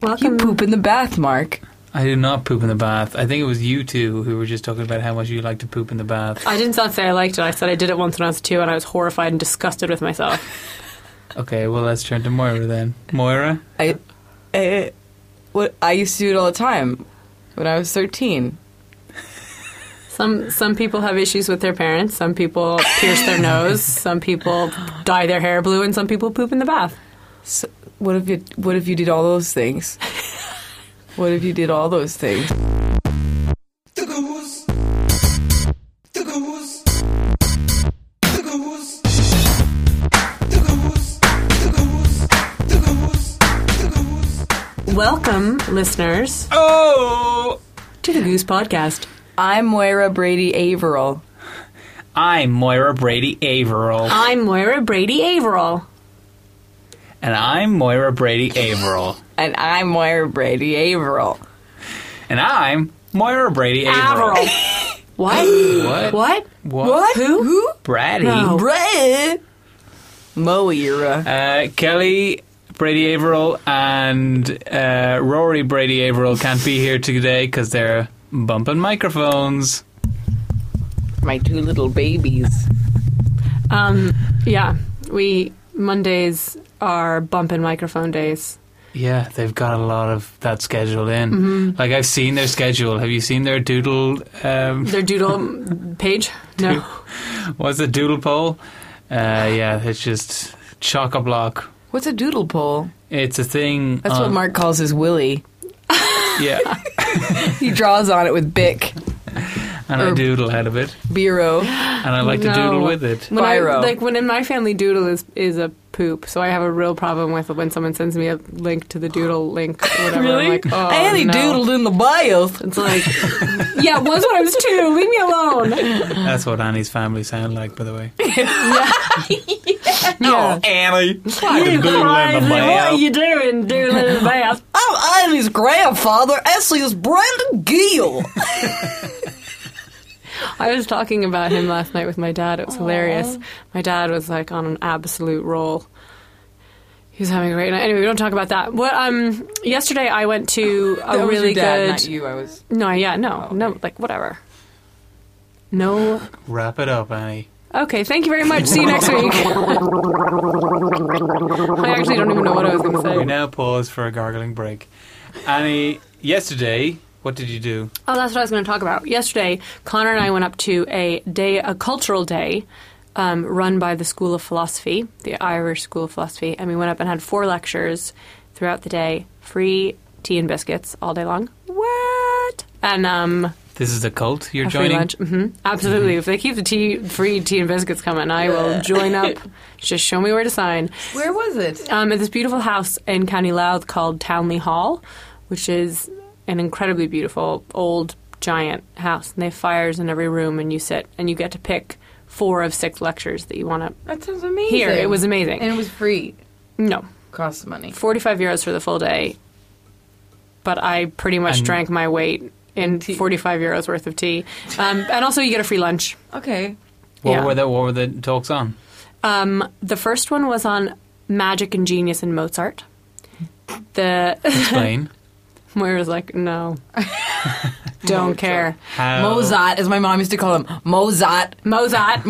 Welcome. You poop in the bath, Mark. I do not poop in the bath. I think it was you two who were just talking about how much you like to poop in the bath. I didn't say I liked it. I said I did it once when I was 2 and I was horrified and disgusted with myself. Okay, well, let's turn to Moira then. Moira? I used to do it all the time when I was 13. Some people have issues with their parents. Some people pierce their nose. Some people dye their hair blue, and some people poop in the bath. So what if you did all those things? What if you did all those things? Welcome, listeners, Oh! to the Goose Podcast. I'm Moira Brady Averill. I'm Moira Brady Averill. I'm Moira Brady Averill. And I'm Moira Brady Averill. And I'm Moira Brady Averill. And I'm Moira Brady Averill. Averill. What? What? What? Who? Brady. No. Brad. Moira. Kelly Brady Averill and Rory Brady Averill can't be here today because they're bumping microphones. My two little babies. Yeah. Mondays are bumping microphone days. Yeah, they've got a lot of that scheduled in. Mm-hmm. Like, I've seen their schedule. Have you seen their doodle? Their doodle page? No. What's a doodle poll? Yeah, it's just chock-a-block. What's a doodle poll? It's a thing. That's what Mark calls his willy. Yeah, He draws on it with Bic. and I doodle out of it, Biro. and I like to No. doodle with it. When in my family, doodle is a poop, so I have a real problem with when someone sends me a link to the doodle link or whatever. Really? I'm like, oh, Annie no. doodled in the bios. It's like, yeah, it was when I was 2. Leave me alone. That's what Annie's family sound like, by the way. Yeah. Annie, You crazy, what are you doing, doodling in the bath? I'm Annie's grandfather, Essay's Brandon Gill. I was talking about him last night with my dad. It was hilarious. My dad was like on an absolute roll. He was having a great night. Anyway, we don't talk about that. Yesterday I went to a That was really your dad, good. not you. I was. No, like whatever. No. Wrap it up, Annie. Okay, thank you very much. See you next week. I actually don't even know what I was going to We say. now pause for a gargling break. Annie, yesterday, what did you do? Oh, that's what I was going to talk about. Yesterday, Connor and I went up to a cultural day run by the School of Philosophy, the Irish School of Philosophy, and we went up and had 4 lectures throughout the day, free tea and biscuits all day long. What? And This is the cult you're a free joining? lunch. Absolutely. If they keep the free tea and biscuits coming, I will join up. Just show me where to sign. Where was it? At this beautiful house in County Louth called Townley Hall, which is an incredibly beautiful old giant house. And they have fires in every room, and you sit and you get to pick 4 of 6 lectures that you want to That sounds amazing. hear. It was amazing. And it was free. No, Costs money. 45 euros for the full day, but I pretty much And- drank my weight in tea. 45 euros worth of tea. And also you get a free lunch. Okay. What Yeah. were the talks on? The first one was on magic and genius in Mozart. Explain. Moira's like, no, don't care. How? Mozart, as my mom used to call him. Mozart. Mozart.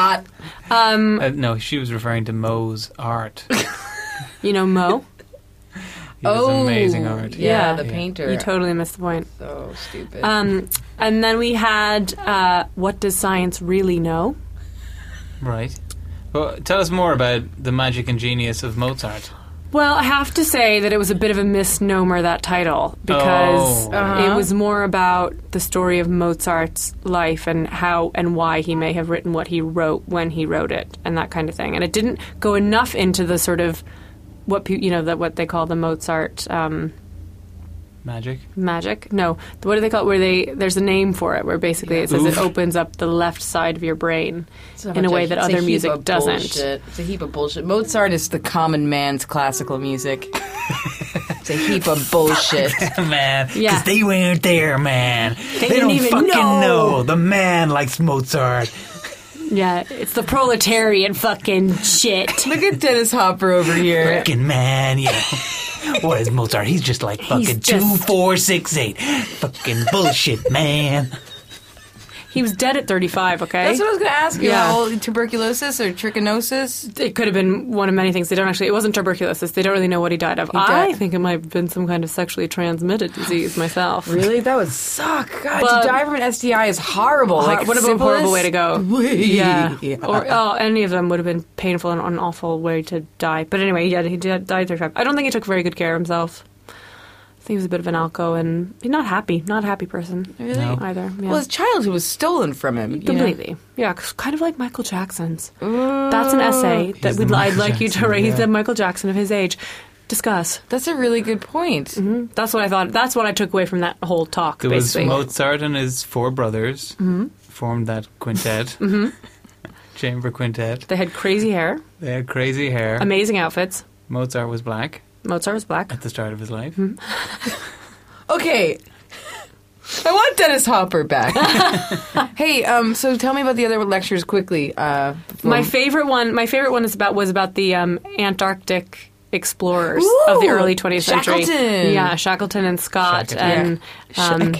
No, she was referring to Mo's art. You know Mo? He does amazing art. Yeah, Yeah. the painter. You totally missed the point. So stupid. And then we had What Does Science Really Know? Right. Well, tell us more about the magic and genius of Mozart. Well, I have to say that it was a bit of a misnomer, that title, because Oh. it was more about the story of Mozart's life and how and why he may have written what he wrote when he wrote it and that kind of thing. And it didn't go enough into the sort of what what they call the Mozart Magic? magic. No, what do they call it? There's a name for it where basically it says Oof. it opens up the left side of your brain So in a much way that it's a other heap music of doesn't. bullshit. It's a heap of bullshit. Mozart is the common man's classical music. It's a heap of bullshit. Man, Yeah. 'cause they weren't there, man. They didn't don't even fucking know. The man likes Mozart. Yeah, it's the proletarian fucking shit. Look at Dennis Hopper over here. Fucking man, yeah. What is Mozart? He's just like fucking 2, 4, 6, 8. Fucking bullshit, man. He was dead at 35, okay? That's what I was going to ask you. Yeah. All tuberculosis or trichinosis? It could have been one of many things. They don't actually. It wasn't tuberculosis. They don't really know what he died of. I think it might have been some kind of sexually transmitted disease myself. Really? That would suck. God, But- to die from an STI is horrible. Like Would have been a horrible way to go. Yeah. Or any of them would have been painful and an awful way to die. But anyway, yeah, he died at 35. I don't think he took very good care of himself. I think he was a bit of an alco and he's not a happy person. Really? No. Either. Yeah. Well, his childhood was stolen from him. Completely. Yeah, kind of like Michael Jackson's. That's an essay that He's the I'd Michael like you to Jackson, raise. yeah. The Michael Jackson of his age. Discuss. That's a really good point. That's what I thought. That's what I took away from that whole talk, There was basically. Mozart and his 4 brothers formed that quintet. Chamber quintet. They had crazy hair, They had crazy hair. amazing outfits. Mozart was black Mozart was black. at the start of his life. Okay. I want Dennis Hopper back. Hey, so tell me about the other lectures quickly. My favorite one was about the Antarctic explorers of the Ooh, early 20th century. Shackleton. Yeah, Shackleton and Scott Shackleton. and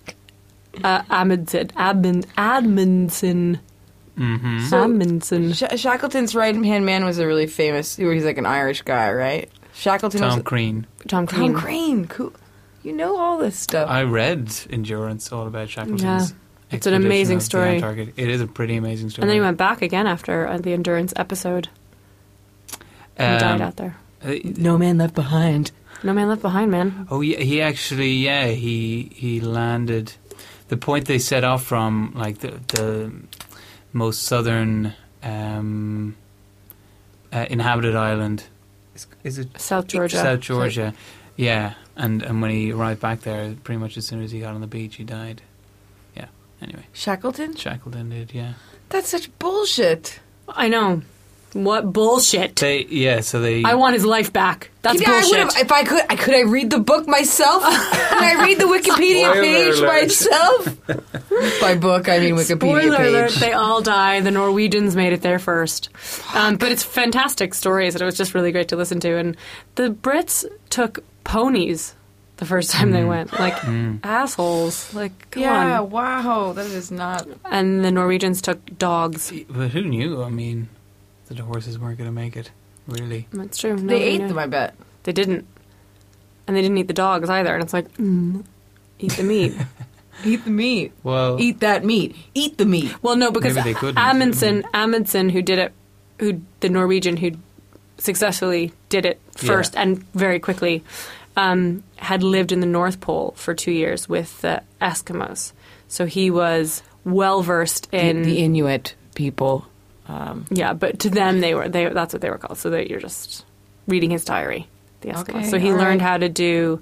Amundsen. Amundsen. Shackleton's right-hand man was a really famous, he's like an Irish guy, right? Shackleton Tom was... Crean. Tom Crean. Tom Crane. Cool. You know all this stuff. I read Endurance, all about Shackleton's Yeah. It's an expedition amazing of the story. Antarctic. It is a pretty amazing story. And then he went back again after the Endurance episode. He died out there. No Man Left Behind. No Man Left Behind, man. Oh, yeah, he actually, he landed. The point they set off from, like the most southern inhabited island, is it South Georgia. South Georgia, yeah. And when he arrived back there, pretty much as soon as he got on the beach, he died. Yeah. Anyway, Shackleton? Shackleton did, yeah. That's such bullshit. I know. What bullshit. So they. I want his life back. That's Yeah, bullshit. I would've- if I could I read the book myself? Can I read the Wikipedia Spoiler page alert. myself? By book, I mean Wikipedia Spoiler page. alert, they all die. The Norwegians made it there first. But it's fantastic stories, and it was just really great to listen to. And the Brits took ponies the first time they went. Like, assholes. Like, come Yeah, on. wow, that is not... And the Norwegians took dogs. But who knew? I mean, that the horses weren't going to make it. Really. That's true. They Nobody ate knew. them, I bet. They didn't. And they didn't eat the dogs either. And it's like, eat the meat. Eat the meat. Well, Eat that meat. Eat the meat. Well, no, because Maybe they couldn't. Amundsen, who did it, the Norwegian who successfully did it first and very quickly, had lived in the North Pole for 2 years with the Eskimos. So he was well versed in The Inuit people. yeah, but to them that's what they were called. So that you're just reading his diary, the Eskimos. Okay, So he all learned right. how to do.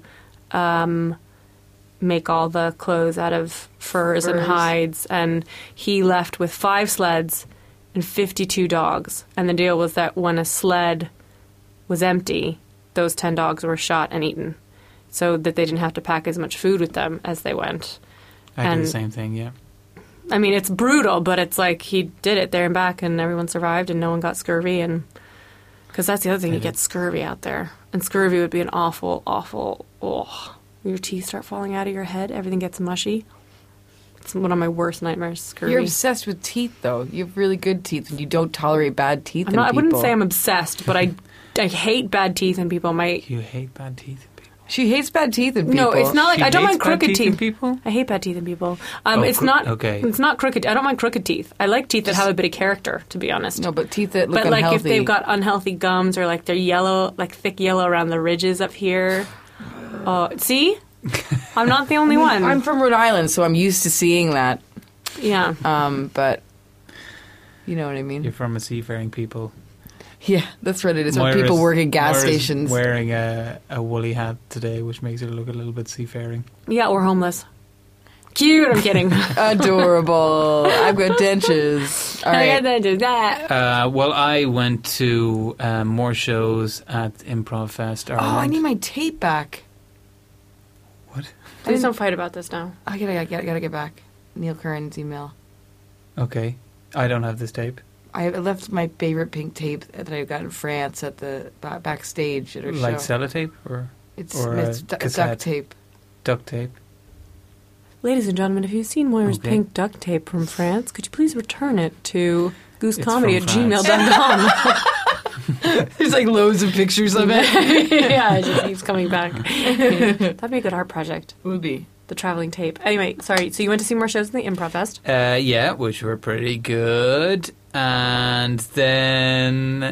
Make all the clothes out of furs and Furs. hides, and he left with 5 sleds and 52 dogs. And the deal was that when a sled was empty, those 10 dogs were shot and eaten, so that they didn't have to pack as much food with them as they went. I did and- the same thing, yeah. I mean, it's brutal, but it's like he did it there and back, and everyone survived, and no one got scurvy. And because that's the other thing, you get scurvy out there, and scurvy would be an awful, awful. Oh, your teeth start falling out of your head. Everything gets mushy. It's one of my worst nightmares. Scurvy. You're obsessed with teeth, though. You have really good teeth, and you don't tolerate bad teeth I'm in not. I people. wouldn't say I'm obsessed, but I hate bad teeth in people. You hate bad teeth in people. She hates bad teeth in people. No, it's not like She I don't hates mind bad crooked teeth in teeth. people? I hate bad teeth in people. Oh, It's not. okay. It's not crooked. I don't mind crooked teeth. I like teeth that have a bit of character, to be honest. No, but teeth that look But like unhealthy. if they've got unhealthy gums or like they're yellow, like thick yellow around the ridges up here. Oh, see, I'm not the only one. I'm from Rhode Island, so I'm used to seeing that. Yeah, But you know what I mean. You're from a seafaring people. Yeah, that's what it is. When Moira's- people work at gas Moira's stations. wearing a woolly hat today, which makes her look a little bit seafaring. yeah, or homeless. Cute. I'm kidding. Adorable. I've got dentures. All I right. gotta do that. Well, I went to more shows at Improv Fest. Oh, I need my tape back. What? Please don't fight about this now. I gotta get back. Neil Curran's email. Okay. I don't have this tape. I left my favorite pink tape that I got in France at the backstage at her show. Like sellotape or It's cassette? duct tape. duct tape? Ladies and gentlemen, if you've seen Moira's Okay. pink duct tape from France, could you please return it to It's goosecomedy@gmail.com? There's like loads of pictures of it. Yeah, it just keeps coming back. That'd be a good art project. Would be. The traveling tape. Anyway, sorry. So you went to see more shows in the Improv Fest. Yeah, which were pretty good. And then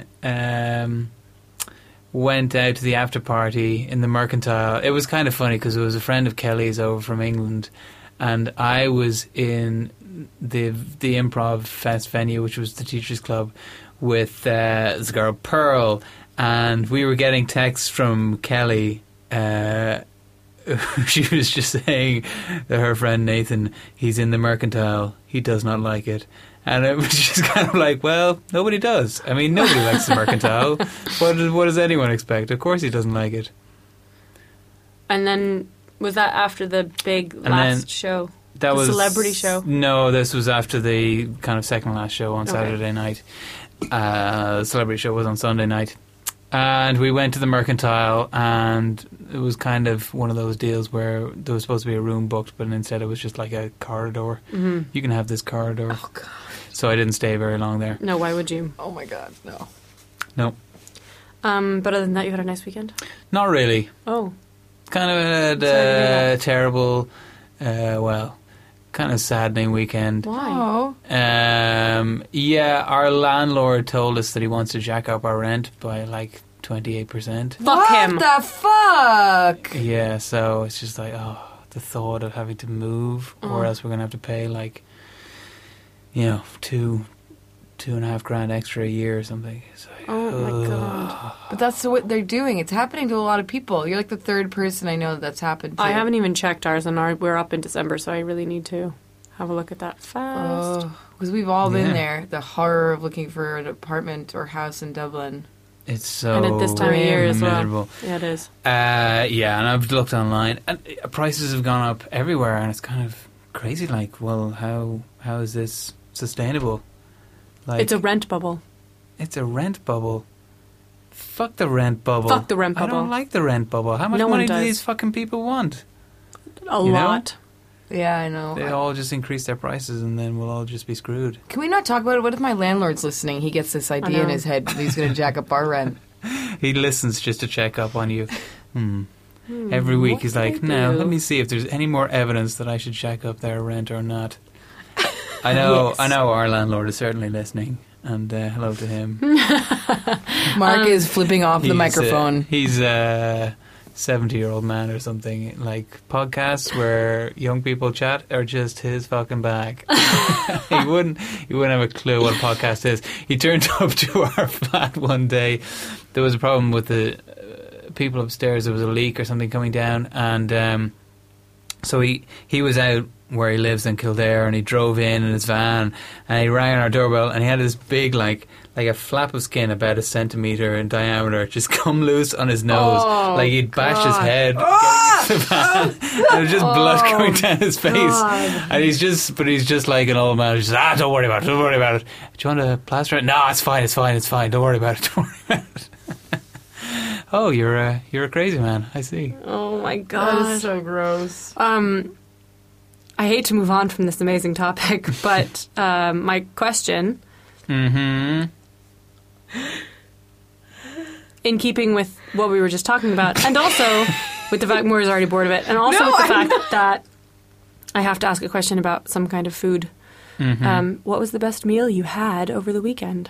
went out to the after party in the Mercantile. It was kind of funny because it was a friend of Kelly's over from England, and I was in the Improv Fest venue, which was the Teachers Club, with this girl Pearl, and we were getting texts from Kelly. She was just saying that her friend Nathan, he's in the Mercantile, he does not like it. And it was just kind of like, well, nobody does. I mean, nobody likes the Mercantile. What does anyone expect? Of course he doesn't like it. And then, was that after the big last show? That The was celebrity show? No, this was after the kind of second last show on Okay. Saturday night. The celebrity show was on Sunday night. And we went to the Mercantile, and it was kind of one of those deals where there was supposed to be a room booked, but instead it was just like a corridor. Mm-hmm. You can have this corridor. Oh, God. So I didn't stay very long there. No, why would you? Oh, my God. No. No, But other than that, you had a nice weekend? not really. Oh. Kind of had Sorry to hear a that. terrible, kind of saddening weekend. Why? Oh. Yeah, our landlord told us that he wants to jack up our rent by like 28%. Fuck what him. the fuck? Yeah, so it's just like, the thought of having to move, or else we're going to have to pay like, $2.5 grand extra a year or something. It's like, Oh, my God. But that's what they're doing. It's happening to a lot of people. You're like the third person I know that's happened to. I haven't even checked ours, and we're up in December, so I really need to have a look at that fast. Because we've all been Yeah. there. The horror of looking for an apartment or house in Dublin. It's so And at this time of year as well. miserable. Yeah, it is. Yeah, and I've looked online, and prices have gone up everywhere, and it's kind of crazy. Like, well, how is this sustainable? Like, It's a rent bubble. It's a rent bubble. Fuck the rent bubble. Fuck the rent I bubble. don't like the rent bubble. How much No one money do does. these fucking people want? A You know? lot. Yeah, I know. They all just increase their prices, and then we'll all just be screwed. Can we not talk about it? What if my landlord's listening? He gets this idea in know. his head that he's going to jack up our rent. He listens just to check up on you. Every week what he's did like, I "Now do?" let me see if there's any more evidence that I should check up their rent or not." I know our landlord is certainly listening, and hello to him. Mark is flipping off the microphone. He's a 70-year-old man or something. Like, podcasts where young people chat are just his fucking bag. He wouldn't have a clue what a podcast is. He turned up to our flat one day. There was a problem with the people upstairs. There was a leak or something coming down, and so he was out where he lives in Kildare, and he drove in his van, and he rang on our doorbell, and he had this big like a flap of skin about a centimetre in diameter just come loose on his nose. Oh, like he'd bashed his God. head getting into the van. There was just blood coming down his face. God. And he's just like an old man. He's just, don't worry about it, don't worry about it. Do you want to plaster it? No, it's fine, don't worry about it, don't worry about it. Oh, you're a crazy man, I see. Oh, my That God. is so gross. I hate to move on from this amazing topic, but my question, Mm-hmm. in keeping with what we were just talking about, and also with the fact Moira's already bored of it, and also No, with the I'm fact that I have to ask a question about some kind of food. What was the best meal you had over the weekend?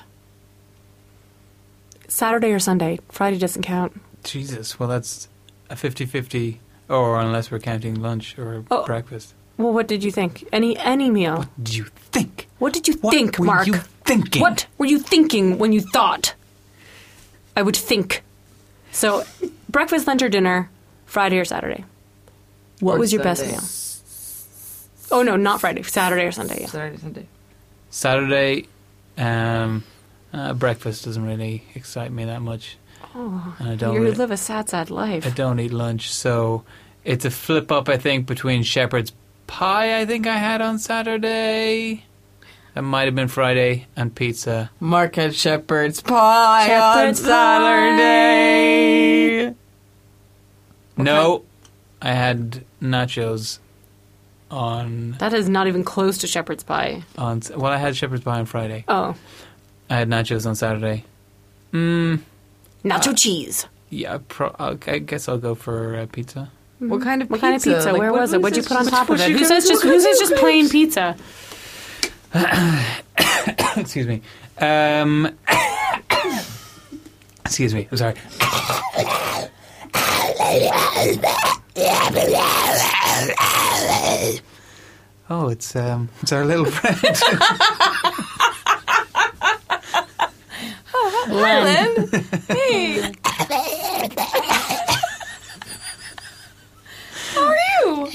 Saturday or Sunday? Friday doesn't count. Jesus, well, that's a 50-50, or unless we're counting lunch or Oh. breakfast. Well, what did you think? Any meal? What did you think? What did you What think, were Mark? you thinking? What were you thinking when you thought? I would think. So, breakfast, lunch, or dinner, Friday or Saturday? What Or was your Sunday. best meal? Oh, no, not Friday. Saturday or Sunday, yeah. Saturday, Sunday. Saturday, breakfast doesn't really excite me that much. Oh, And I don't you really- live a sad, sad life. I don't eat lunch, so it's a flip up, I think, between shepherd's pie I think I had on Saturday That might have been Friday, and pizza. Mark had shepherd's pie Shepherd's on Saturday. No, I had nachos on That is not even close to shepherd's pie. Well, I had shepherd's pie on Friday. Oh. I had nachos on Saturday. Nacho cheese. Yeah, I guess I'll go for pizza. What kind of pizza? What kind of pizza? Like, Where was it? What'd you put on top of it? Who Who says just plain pizza? Excuse me. Excuse me. I'm sorry. Oh, it's our little friend. Len. Hey. How are you?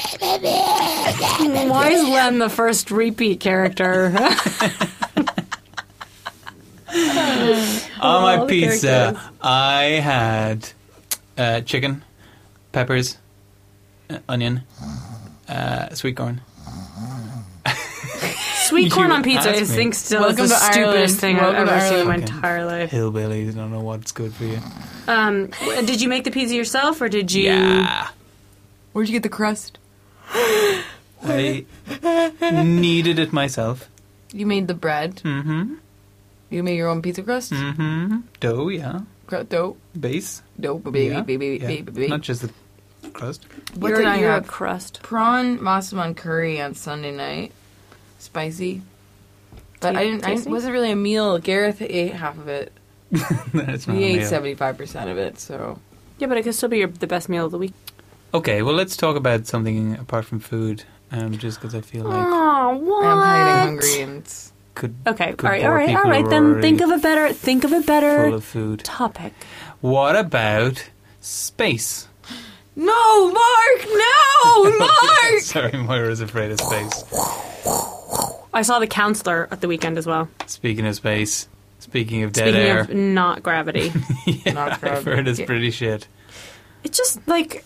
Why is Len the first repeat character? On my all the pizza, characters. I had chicken, peppers, onion, sweet corn. Sweet corn You on pizza, I asked me. think, still Welcome is the to Ireland. stupidest thing I've Welcome to ever seen in my Ireland. entire life. Hillbillies don't know what's good for you. Did you make the pizza yourself, or did you? Yeah. Where'd you get the crust? I kneaded it myself. You made the bread. Mm-hmm. You made your own pizza crust. Mm-hmm. Dough, yeah. Dough. Base. Dough. Baby. Yeah. Baby. Yeah. Baby. Not just the crust. What you're, did I you're have? a crust. Prawn massaman curry on Sunday night. Spicy. But I Tasty? wasn't really a meal. Gareth ate half of it. That's not He a ate meal. 75% of it, so. Yeah, but it could still be the best meal of the week. Okay, well, let's talk about something apart from food. Just because I feel like Oh, what? I'm kind of hungry and it's. could Okay, Could all right, bore all right, people all right. who are Then think of already a better full of food. topic. What about space? No, Mark! No, Mark! Sorry, Moira's afraid of space. I saw The Counselor at the weekend as well. Speaking of space, speaking of dead Speaking air, of not gravity, yeah, Not I've gravity. heard it's Yeah. pretty shit. it's just like,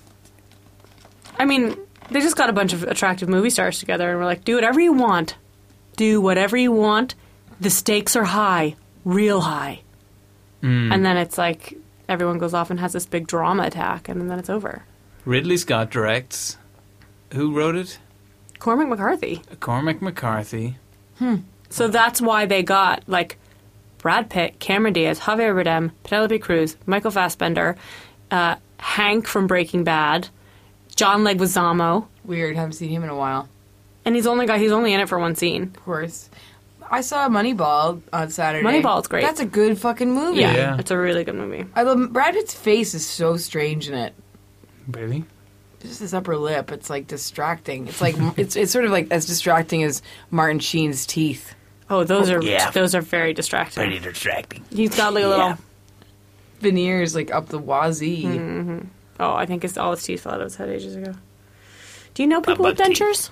I mean, they just got a bunch of attractive movie stars together, and we're like, do whatever you want, do whatever you want. The stakes are high, real high, and then it's like everyone goes off and has this big drama attack, and then it's over. Ridley Scott directs. Who wrote it? Cormac McCarthy. Cormac McCarthy. So that's why they got, like, Brad Pitt, Cameron Diaz, Javier Bardem, Penelope Cruz, Michael Fassbender, Hank from Breaking Bad, John Leguizamo, Weird, haven't seen him in a while. and he's only in it for one scene. Of course. I saw Moneyball on Saturday. Moneyball's great. That's a good fucking movie. Yeah, Yeah. it's a really good movie. I love Brad Pitt's face is so strange in it. Really? Just his upper lip, it's like distracting. It's like it's sort of like as distracting as Martin Sheen's teeth. Oh, those are yeah. very distracting. Pretty distracting. He's got like a little. Veneers like up the wazee. Oh, I think all his teeth fell out of his head ages ago. Do you know people with About teeth. dentures?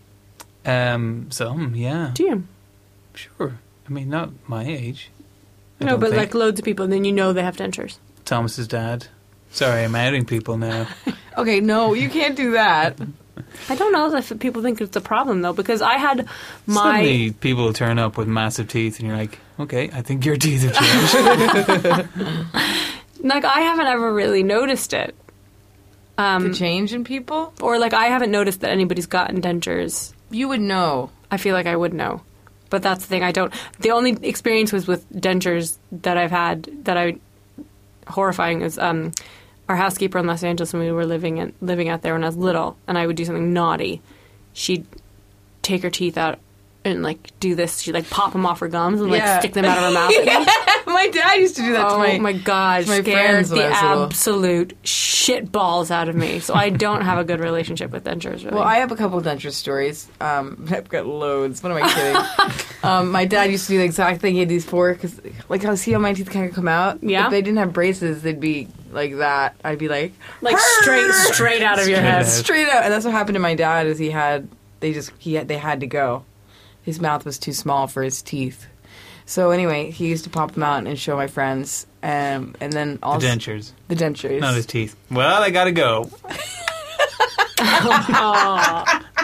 Some, yeah. Do you? Sure. I mean, not my age. I No, don't but think. like loads of people, and then you know they have dentures. Thomas's dad. Sorry, I'm outing people now. Okay, no, you can't do that. I don't know if people think it's a problem though, because I had my Suddenly, people turn up with massive teeth, and you're like, okay, I think your teeth have changed. like I haven't ever really noticed it, The change in people? or like I haven't noticed that anybody's gotten dentures. You would know. I feel like I would know, but that's the thing. I don't. The only experience was with dentures that I've had horrifying is our housekeeper in Los Angeles when we were living out there when I was little, and I would do something naughty. She'd take her teeth out and like do this. She'd like pop them off her gums and like Yeah. stick them out of her mouth. Again. My dad used to do that Oh to my god! my Scared friends when the I was little. absolute shit balls out of me. So I don't have a good relationship with dentures. Really. Well, I have a couple denture stories. I've got loads. What am I kidding? My dad used to do the exact thing. He had these four, because like I see how my teeth kind of come out. Yeah. If they didn't have braces, they'd be like that. I'd be like straight out of your Straight head. out. straight out. And that's what happened to my dad. Is they had to go. His mouth was too small for his teeth. So anyway, he used to pop them out and show my friends, and then The also dentures, the dentures. not his teeth. Well, I gotta go.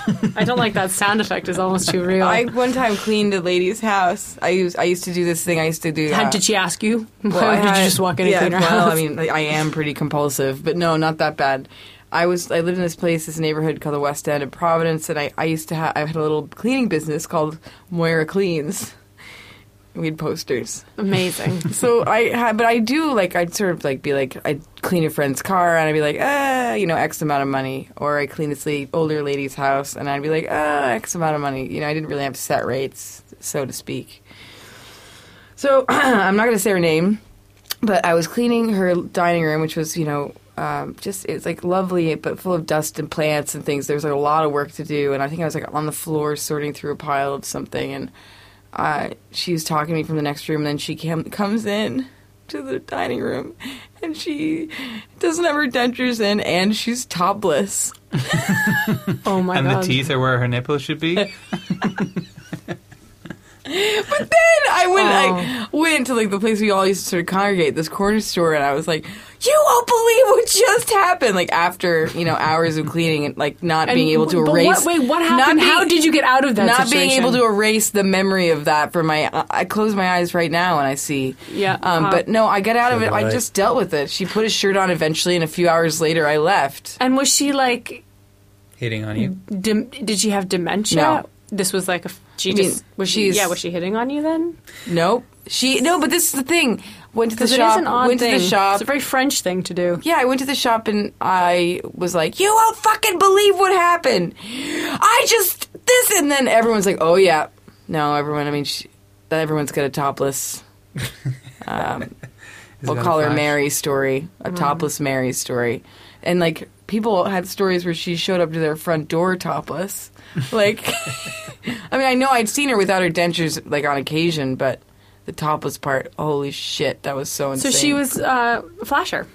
I don't like that sound effect. It's almost too real. I one time cleaned a lady's house. I used to do this thing. I used to do. Did she ask you? Well, Or did you just walk in and clean her well, house? I mean, I am pretty compulsive, but no, not that bad. I lived in this neighborhood called the West End in Providence, and I had a little cleaning business called Moira Cleans. We had posters. Amazing. So I'd sort of like be like, I'd clean a friend's car and I'd be like, X amount of money. Or I clean this older lady's house and I'd be like, X amount of money. I didn't really have set rates, so to speak. So I'm not going to say her name, but I was cleaning her dining room, which was, it's like lovely, but full of dust and plants and things. There was like a lot of work to do. And I think I was like on the floor sorting through a pile of something, and she was talking to me from the next room, and then she comes in to the dining room, and she doesn't have her dentures in, and she's topless. Oh my and god! the teeth are where her nipples should be. But then I went to like the place we all used to sort of congregate, this corner store, and I was like, "You won't believe what just happened!" Like after hours of cleaning and like not being able to erase. What happened? How did you get out of that Not situation? being able to erase the memory of that from my. I close my eyes right now and I see. Yeah. But no, I got out of it. Right. I just dealt with it. She put a shirt on eventually, and a few hours later, I left. And was she like? Hitting on you? Did she have dementia? No. This was like was she hitting on you then? Nope. But this is the thing. Went to the Because it shop. is an odd Went thing. to the shop. It's a very French thing to do. Yeah, I went to the shop and I was like, "You won't fucking believe what happened. And then everyone's like, "Oh yeah." No, everyone, everyone's got a topless, we'll call her Mary's story, a topless Mary's story. And like, people had stories where she showed up to their front door topless. Like, I know I'd seen her without her dentures, like, on occasion, but the topless part, holy shit, that was so insane. So she was a flasher.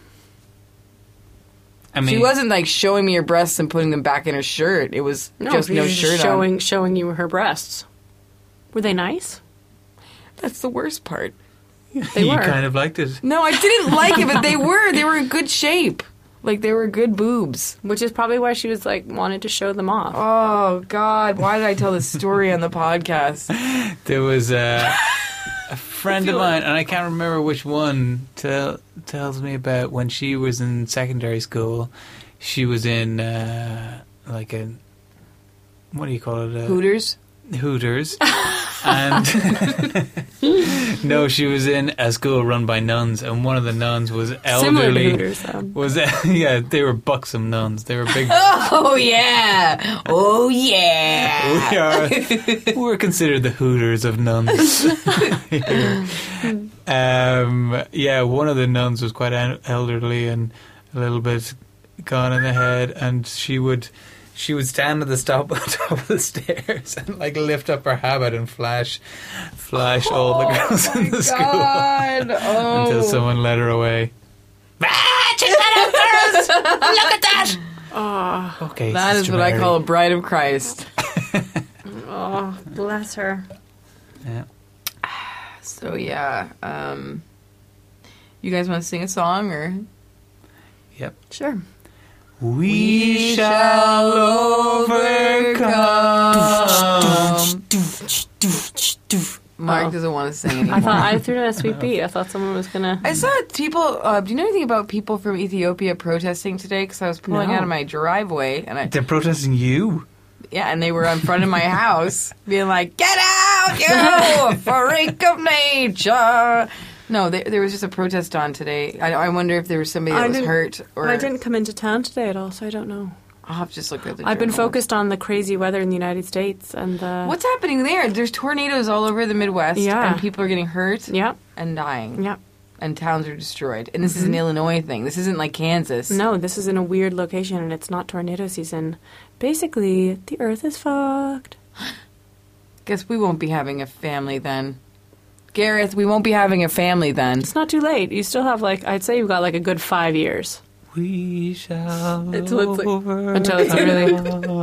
She wasn't like showing me her breasts and putting them back in her shirt. It was just no shirt on. Showing you her breasts. Were they nice? That's the worst part. They You were. kind of liked it. No, I didn't like it, but they were in good shape. Like, they were good boobs. Which is probably why she was like wanted to show them off. Oh God, why did I tell this story on the podcast? There was a friend of mine, and I can't remember which one, tells me about when she was in secondary school. She was in like a, what do you call it? Hooters. And no, she was in a school run by nuns, and one of the nuns was elderly. Similar to Hooters, Yeah, they were buxom nuns. They were big. Oh yeah! Oh yeah! We're considered the Hooters of nuns. Yeah, one of the nuns was quite elderly and a little bit gone in the head, and she would stand at the top of the stairs and like lift up her habit and flash all the girls in the school until someone led her away. Check that out, girls! Look at that! Oh, Okay, That is Sister what I Mary. call a bride of Christ. oh, bless her. Yeah. So yeah, you guys want to sing a song or? Yep. Sure. We shall overcome. Mark doesn't want to sing anymore. I thought I threw in a sweet beat. I thought someone was gonna. I saw people. Do you know anything about people from Ethiopia protesting today? Because I was pulling No. out of my driveway, and They're protesting you. and they were in front of my house, being like, "Get out, you freak of nature!" No, there was just a protest on today. I wonder if there was somebody that was hurt, or I didn't come into town today at all, so I don't know. I'll have to just look at the. I've been journal. focused on the crazy weather in the United States and the. What's happening there? There's tornadoes all over the Midwest, Yeah. and people are getting hurt Yep. and dying. Yep. And towns are destroyed. And this is an Illinois thing. This isn't like Kansas. No, this is in a weird location and it's not tornado season. Basically, the Earth is fucked. Guess we won't be having a family then. Gareth, we won't be having a family then. It's not too late. You still have I'd say you've got a good 5 years. We shall Until it's overcome. until it's really.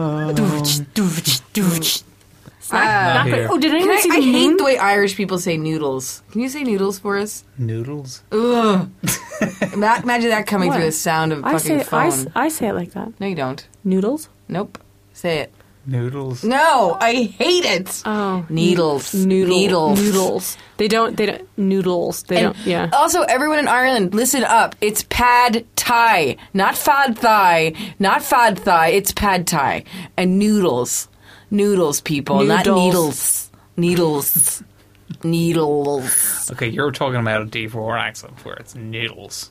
Not here. Oh, did Can anyone see I the hate moon? the way Irish people say noodles. Can you say noodles for us? Noodles. Ugh. Imagine that coming What? through the sound of fucking phone. I say it like that. No, you don't. Noodles? Nope. Say it. Noodles. No, I hate it. Oh. Needles. Noodles. They don't, noodles. They And don't, yeah. Also, everyone in Ireland, listen up. It's pad thai, not fad thai, not fad thai. It's pad thai and noodles, people, not Noodles. needles. Needles. Okay, you're talking about a D4 accent where it's noodles.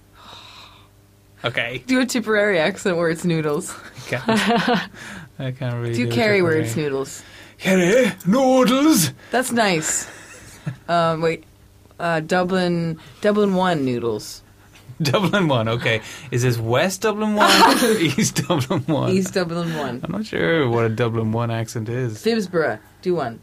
Okay. Do a Tipperary accent where it's noodles. I can't really Do do Kerry where Tipperary. it's noodles. Kerry, noodles. That's nice. Wait, Dublin 1 noodles. Dublin 1, okay. Is this West Dublin 1 or East Dublin 1? East Dublin 1. I'm not sure what a Dublin 1 accent is. Phibsborough, do one.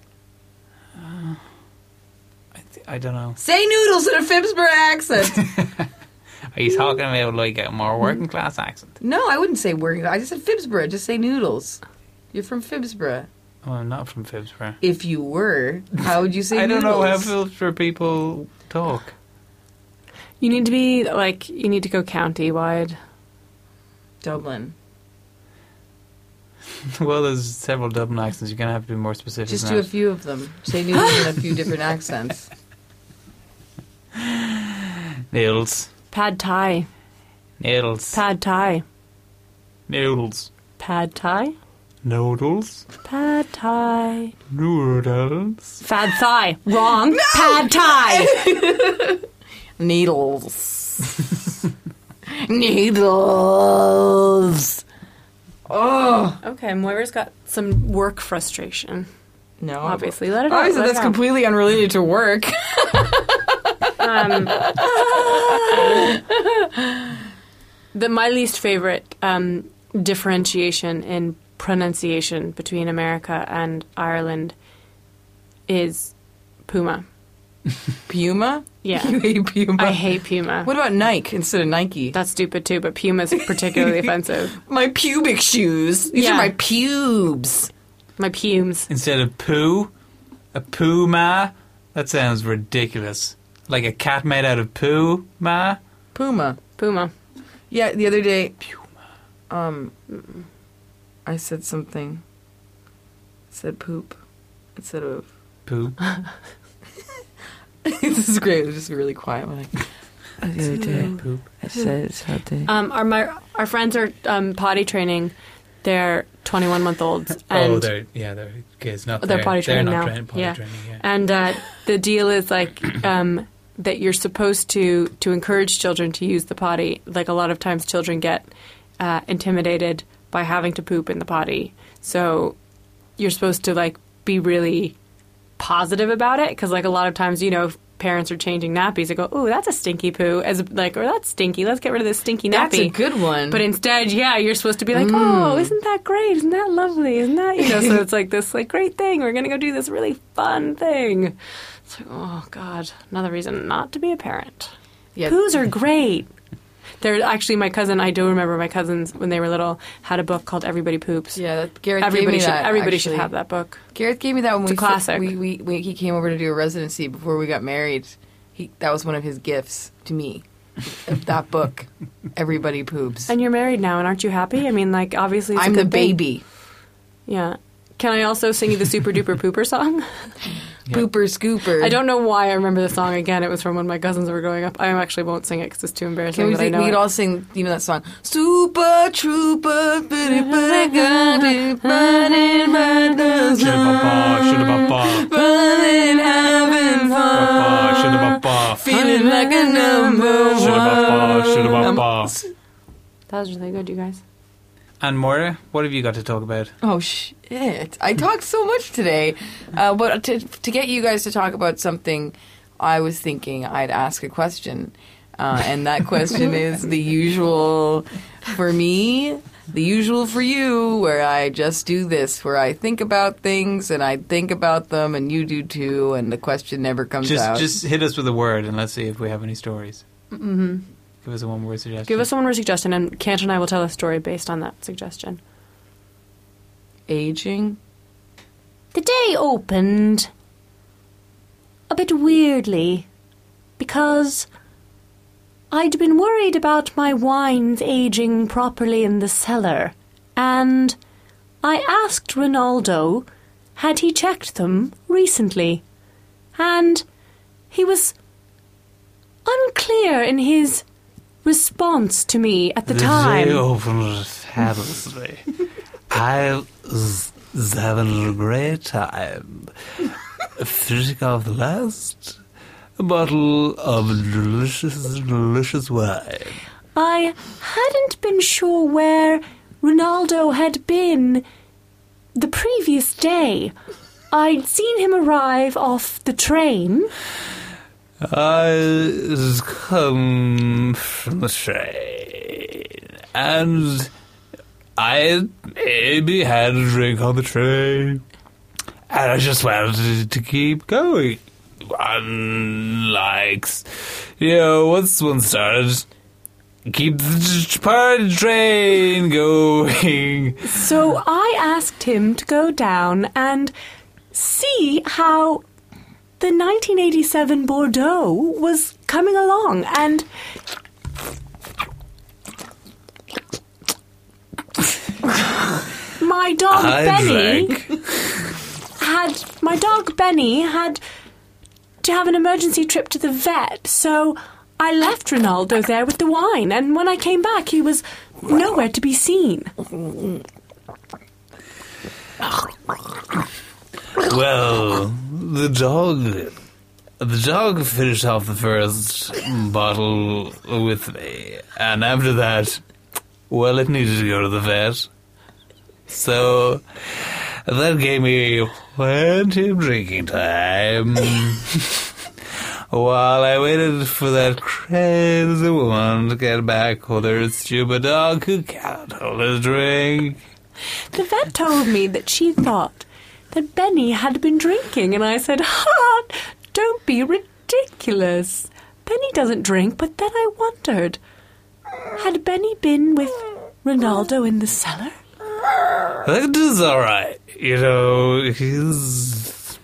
I don't know. Say noodles in a Phibsborough accent. Are you talking about like a more working class accent? No, I wouldn't say working. I just said Phibsborough. Just say noodles. You're from Phibsborough. Oh, I'm not from Phibsborough. If you were, how would you say I don't noodles? know how Phibsborough people talk. You need to be, like, you need to go county-wide. Dublin. Well, there's several Dublin accents. You're going to have to be more specific. Just than do a that. few of them. Say noodles in a few different accents. Noodles. Pad Thai. Noodles. Pad Thai. Noodles. Pad Thai. Noodles. Pad Thai. Noodles. Fad Thai. Wrong. Pad Thai. Needles. Needles. Oh. Okay, Moira's got some work frustration. No. Obviously, let it out. Obviously, let it that's out. completely unrelated to work. My least favorite differentiation in pronunciation between America and Ireland is Puma. Puma? Yeah. You hate Puma? I hate Puma. What about Nike instead of Nike? That's stupid too, but Puma's particularly offensive. My pubic shoes. These Yeah. are my pubes. My pumes. Instead of poo, a puma. That sounds ridiculous. Like a cat made out of poo, ma. Puma. Puma. Yeah, the other day, I said something. I said poop instead of... Poo. This is great. It was just really quiet. We're like, the other day, Poop. I said something. Our friends are potty training their 21-month-olds. And They're kids, not they're potty they're training not now. potty Yeah. training, yeah. And the deal is like that you're supposed to encourage children to use the potty. Like a lot of times children get intimidated by having to poop in the potty. So you're supposed to like be really positive about it because like a lot of times, you know, if parents are changing nappies, they go, "Oh, that's a stinky poo," as like, or that's stinky. Let's get rid of this stinky nappy. That's a good one. But instead, yeah, you're supposed to be like, "Oh, isn't that great? Isn't that lovely? Isn't that, you know?" So it's like this like great thing. We're gonna go do this really fun thing. It's like, oh God, another reason not to be a parent. Yeah. Poos are great. They're actually my cousin. I do remember my cousins when they were little had a book called Everybody Poops. Yeah, Gareth Everybody gave me should. that. Everybody actually. should have that book. Gareth gave me that when It's a classic. he came over to do a residency before we got married. That was one of his gifts to me. That book, Everybody Poops. And you're married now, and aren't you happy? I mean, like obviously, it's I'm a the good thing. baby. Yeah. Can I also sing you the Super Duper Pooper song? Pooper Scooper. I don't know why I remember the song again. It was from when my cousins were growing up. I actually won't sing it because it's too embarrassing. Can we but I sing? know We could it. all sing. You know that song? Super Trooper, buddy, buddy, buddy, buddy, Shudda-ba-ba, buddy, having fun, shudda-ba-ba, feeling like a number shudda-ba-ba, one. shudda-ba-ba. That was really good, you guys. And Moira, what have you got to talk about? Oh shit! I talked so much today, but to get you guys to talk about something, I was thinking I'd ask a question, and that question is the usual for me, the usual for you, where I just do this, where I think about things and I think about them, and you do too, and the question never comes out. Just hit us with a word and let's see if we have any stories. Mm-hmm. Give us a one-word suggestion. Give us a one-word suggestion, and Kant and I will tell a story based on that suggestion. Aging. The day opened a bit weirdly because I'd been worried about my wines aging properly in the cellar, and I asked Ronaldo had he checked them recently, and he was unclear in his response to me at the time. They opened Hattersley. I was having a great time finishing off the last bottle of delicious wine. I hadn't been sure where Ronaldo had been the previous day. I'd seen him arrive off the train. I come from the train, and I maybe had a drink on the train, and I just wanted to keep going. Unlike, once one started, keep the party train going. So I asked him to go down and see how the 1987 Bordeaux was coming along, and my dog Benny had to have an emergency trip to the vet, so I left Ronaldo there with the wine, and when I came back he was nowhere to be seen. Well, the dog finished off the first bottle with me, and after that, well, it needed to go to the vet. So that gave me plenty of drinking time while I waited for that crazy woman to get back with her stupid dog who can't hold his drink. The vet told me that she thought that Benny had been drinking, and I said, don't be ridiculous. Benny doesn't drink, but then I wondered, had Benny been with Ronaldo in the cellar? That is alright. He's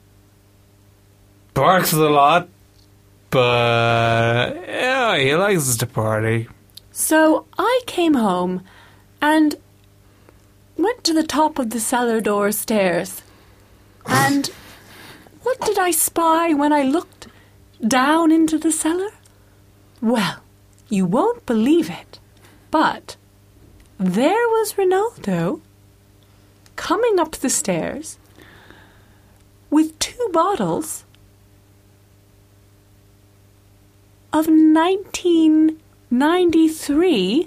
barks a lot, but yeah, he likes to party. So I came home and went to the top of the cellar door stairs. And what did I spy when I looked down into the cellar? Well, you won't believe it, but there was Ronaldo coming up the stairs with 2 bottles of 1993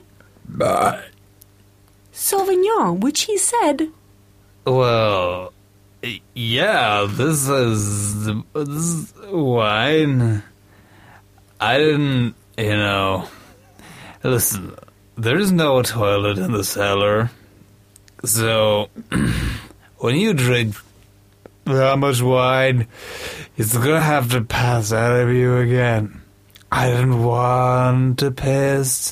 Sauvignon, which he said, well, yeah, this is wine. I didn't, listen, there's no toilet in the cellar, so when you drink that much wine, it's gonna have to pass out of you again. I didn't want to piss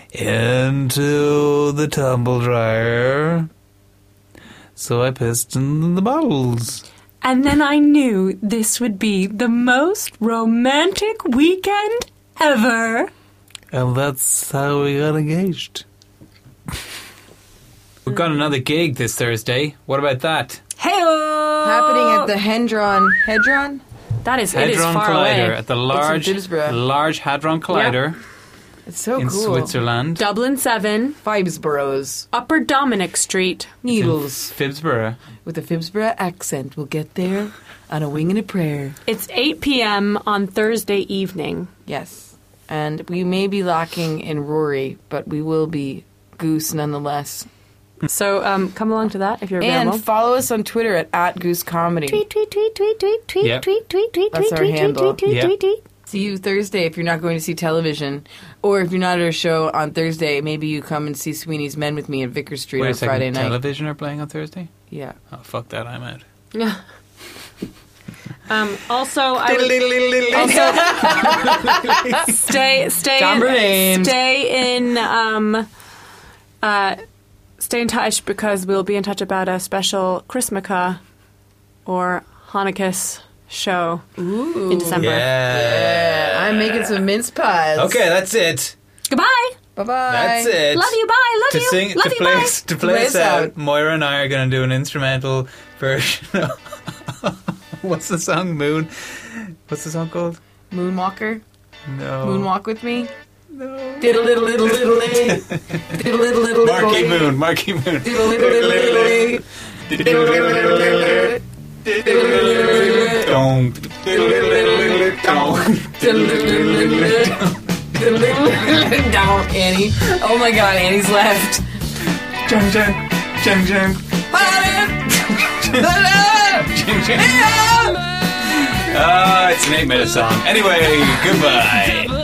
into the tumble dryer, so I pissed in the bottles. and then I knew this would be the most romantic weekend ever. And that's how we got engaged. We've got another gig this Thursday. What about that? Hey-o! Happening at the Hedron? That is, it is Hadron far Collider away. at the large Hadron Collider It's so in cool. Switzerland. Dublin 7, Fibsboroughs. Upper Dominic Street. Needles. Phibsborough. With a Phibsborough accent. We'll get there on a wing and a prayer. It's 8 p.m. on Thursday evening. Yes. And we may be lacking in Rory, but we will be Goose nonetheless. So come along to that if you're available. And follow us on Twitter at Goose Comedy. Tweet, tweet, tweet, tweet, tweet, tweet, Yep. tweet, tweet, tweet, That's tweet, our tweet, handle. tweet, tweet, Yep. tweet, tweet. See you Thursday if you're not going to see television. Or if you're not at our show on Thursday, maybe you come and see Sweeney's Men with me at Vickers Street Wait on a second, Friday night. television are playing on Thursday? Yeah. Oh, fuck that, I'm out. Yeah. Also, I would stay John Bourdain. stay in touch because we'll be in touch about a special Christmaka or Hanukkah show in December. Yeah. I'm making some mince pies. Okay, that's it. Goodbye. Bye-bye. That's it. Love you, bye. Love To you. sing, Love to you, play, bye. to play Play us us out, out. Moira and I are going to do an instrumental version of what's the song? Moon. What's the song called? Moonwalker. No. Moonwalk with me. No. Diddle diddle diddle diddle day. Diddle diddle diddle Marky diddle Moon. Marky Moon. Diddle diddle diddle diddle day. Diddle diddle diddle diddle. Don't. Down, Annie. Oh my God, Annie's left. Jung jung. Jung jung. It's an 8-minute song. Anyway, goodbye.